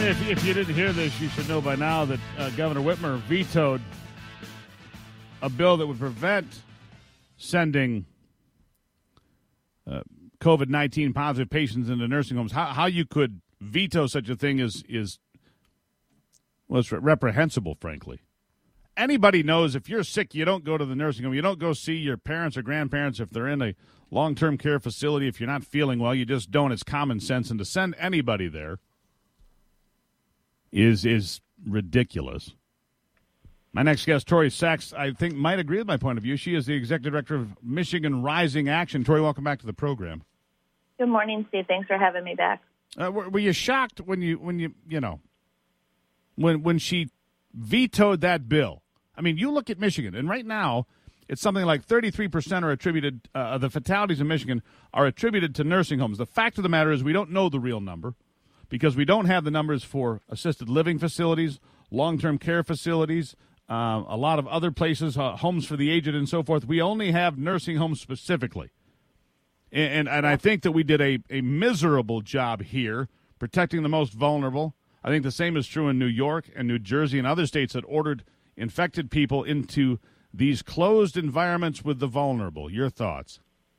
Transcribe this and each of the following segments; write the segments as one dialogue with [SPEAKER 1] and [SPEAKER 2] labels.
[SPEAKER 1] If you didn't hear this, you should know by now that Governor Whitmer vetoed a bill that would prevent sending COVID-19 positive patients into nursing homes. How you could veto such a thing is it's reprehensible, frankly. Anybody knows if you're sick, you don't go to the nursing home. You don't go see your parents or grandparents if they're in a long-term care facility. If you're not feeling well, you just don't. It's common sense. And to send anybody there is ridiculous. My next guest, Tori Sachs, I think might agree with my point of view. She is the executive director of Michigan Rising Action. Tori, welcome back to the program.
[SPEAKER 2] Good morning, Steve. Thanks for having me back.
[SPEAKER 1] Were you shocked when she vetoed that bill? I mean, you look at Michigan, and right now it's something like 33% are attributed, the fatalities in Michigan are attributed to nursing homes. The fact of the matter is we don't know the real number because we don't have the numbers for assisted living facilities, long-term care facilities, a lot of other places, homes for the aged and so forth. We only have nursing homes specifically. And I think that we did a miserable job here protecting the most vulnerable. I think the same is true in New York and New Jersey and other states that ordered infected people into these closed environments with the vulnerable. Your thoughts?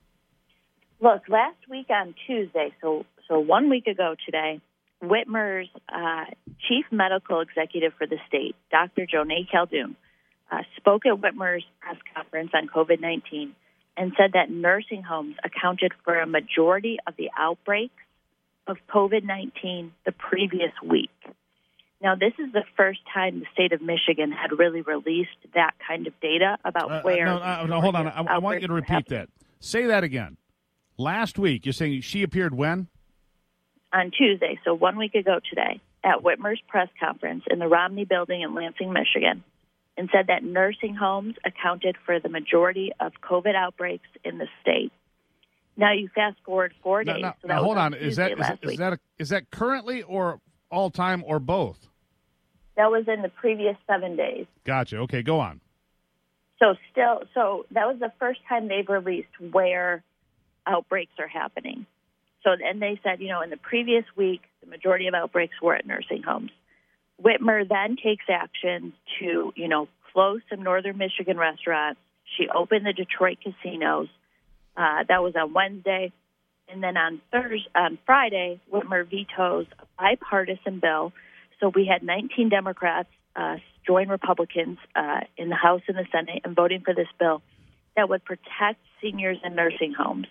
[SPEAKER 2] Look, last week on Tuesday, so 1 week ago today, Whitmer's chief medical executive for the state, Dr. Jonae Caldoun, spoke at Whitmer's press conference on COVID-19 and said that nursing homes accounted for a majority of the outbreaks of COVID-19 the previous week. Now, this is the first time the state of Michigan had really released that kind of data about where...
[SPEAKER 1] No, hold on. I want you to repeat that. Say that again. Last week, you're saying she appeared when?
[SPEAKER 2] On Tuesday, so 1 week ago today, at Whitmer's press conference in the Romney Building in Lansing, Michigan, and said that nursing homes accounted for the majority of COVID outbreaks in the state. Now, you fast forward 4 days.
[SPEAKER 1] Now, hold on. Is that currently or all-time or both?
[SPEAKER 2] That was in the previous 7 days.
[SPEAKER 1] Gotcha. Okay, go on.
[SPEAKER 2] So that was the first time they've released where outbreaks are happening. And they said, in the previous week, the majority of outbreaks were at nursing homes. Whitmer then takes action to, close some northern Michigan restaurants. She opened the Detroit casinos. That was on Wednesday. And then on Friday, Whitmer vetoes a bipartisan bill. So we had 19 Democrats join Republicans in the House and the Senate in voting for this bill that would protect seniors in nursing homes.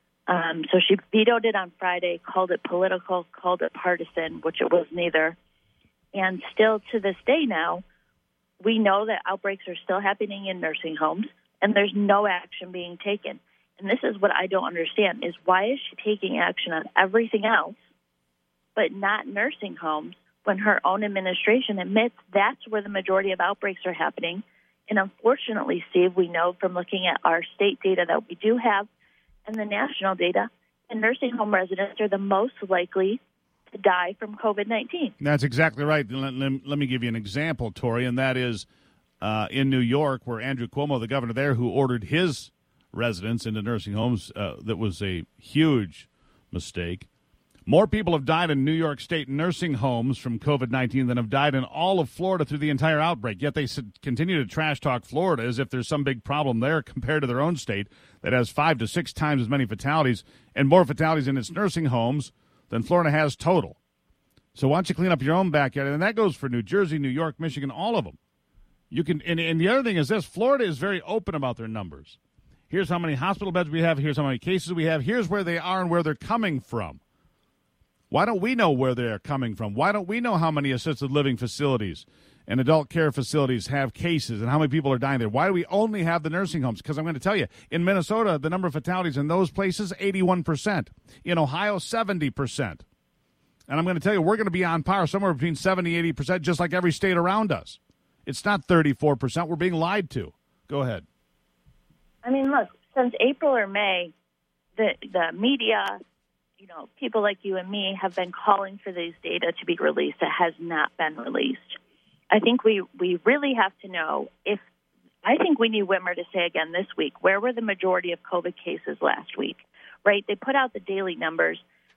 [SPEAKER 2] So she vetoed it on Friday, called it political, called it partisan, which it was neither. And still to this day now, we know that outbreaks are still happening in nursing homes, and there's no action being taken. And this is what I don't understand, is why is she taking action on everything else but not nursing homes when her own administration admits that's where the majority of outbreaks are happening? And unfortunately, Steve, we know from looking at our state data that we do have and the national data, and nursing home residents are the most likely to die from COVID-19.
[SPEAKER 1] That's exactly right. Let me give you an example, Tori, and that is in New York, where Andrew Cuomo, the governor there, who ordered his residents into nursing homes, that was a huge mistake. More people have died in New York State nursing homes from COVID-19 than have died in all of Florida through the entire outbreak. Yet they continue to trash talk Florida as if there's some big problem there compared to their own state that has 5 to 6 times as many fatalities and more fatalities in its nursing homes than Florida has total. So why don't you clean up your own backyard? And that goes for New Jersey, New York, Michigan, all of them. You can, and the other thing is this: Florida is very open about their numbers. Here's how many hospital beds we have. Here's how many cases we have. Here's where they are and where they're coming from. Why don't we know where they're coming from? Why don't we know how many assisted living facilities and adult care facilities have cases and how many people are dying there? Why do we only have the nursing homes? Because I'm going to tell you, in Minnesota, the number of fatalities in those places, 81%. In Ohio, 70%. And I'm going to tell you, we're going to be on par somewhere between 70 and 80%, just like every state around us. It's not 34%. We're being lied to. Go ahead.
[SPEAKER 2] I mean, look, since April or May, the media, people like you and me have been calling for these data to be released. It has not been released. I think we really have to know I think we need Whitmer to say again this week, where were the majority of COVID cases last week, right? They put out the daily numbers, but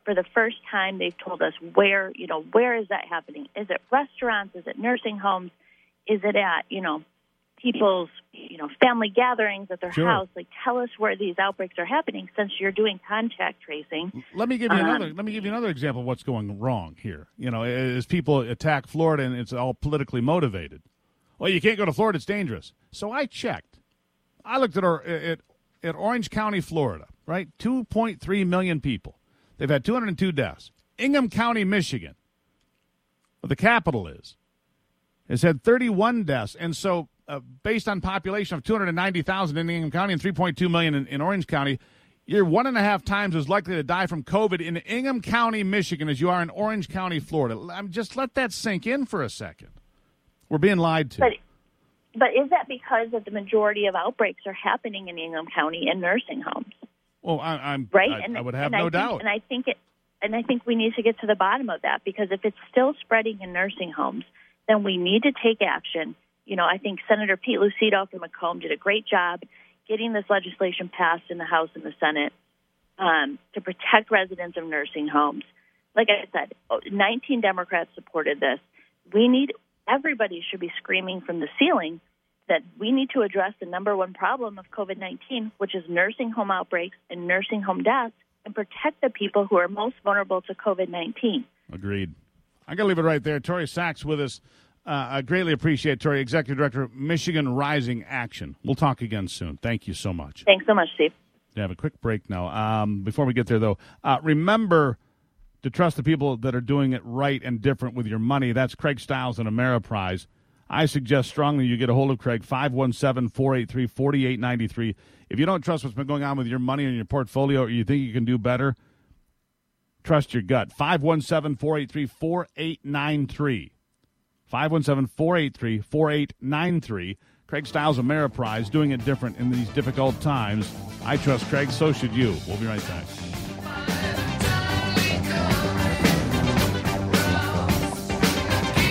[SPEAKER 2] for the first time, they've told us where is that happening? Is it restaurants? Is it nursing homes? Is it at, people's, family gatherings at their house? Like, tell us where these outbreaks are happening since you're doing contact tracing.
[SPEAKER 1] Let me give you another example of what's going wrong here. As people attack Florida and it's all politically motivated. Well, you can't go to Florida; it's dangerous. So I checked. I looked at Orange County, Florida. Right, 2.3 million people. They've had 202 deaths. Ingham County, Michigan, where the capital is, has had 31 deaths. And so, based on population of 290,000 in Ingham County and 3.2 million in Orange County, you're 1.5 times as likely to die from COVID in Ingham County, Michigan, as you are in Orange County, Florida. Just let that sink in for a second. We're being lied to.
[SPEAKER 2] But is that because of the majority of outbreaks are happening in Ingham County in nursing homes?
[SPEAKER 1] Well, I would have no doubt.
[SPEAKER 2] And I think we need to get to the bottom of that, because if it's still spreading in nursing homes, then we need to take action. I think Senator Pete Lucido from Macomb did a great job getting this legislation passed in the House and the Senate to protect residents of nursing homes. Like I said, 19 Democrats supported this. Everybody should be screaming from the ceiling that we need to address the number one problem of COVID-19, which is nursing home outbreaks and nursing home deaths, and protect the people who are most vulnerable to COVID-19.
[SPEAKER 1] Agreed. I got to leave it right there. Tori Sachs with us. I greatly appreciate it, Tori, Executive Director, Michigan Rising Action. We'll talk again soon. Thank you so much.
[SPEAKER 2] Thanks so much, Steve.
[SPEAKER 1] We have a quick break now. Before we get there, though, remember to trust the people that are doing it right and different with your money. That's Craig Stiles and Ameriprise. I suggest strongly you get a hold of Craig, 517-483-4893. If you don't trust what's been going on with your money and your portfolio, or you think you can do better, trust your gut. 517-483-4893. 517-483-4893. Craig Stiles, Ameriprise, doing it different in these difficult times. I trust Craig, so should you. We'll be right back.